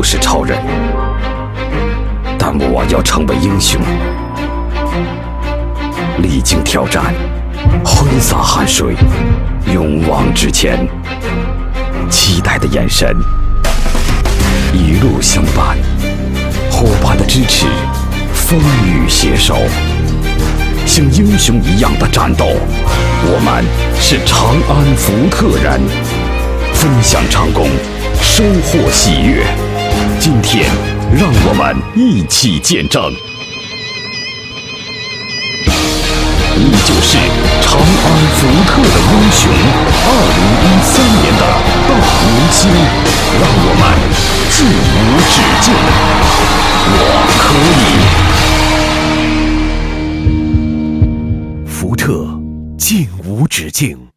是超人，但我要成为英雄。历经挑战，挥洒汗水，勇往直前，期待的眼神，一路相伴，伙伴的支持，风雨携手，像英雄一样的战斗。我们是长安福特人，分享成功，收获喜悦。今天，让我们一起见证，你就是长安福特的英雄，2013年的大明星，让我们尽无止境。我可以。 福特，尽无止境。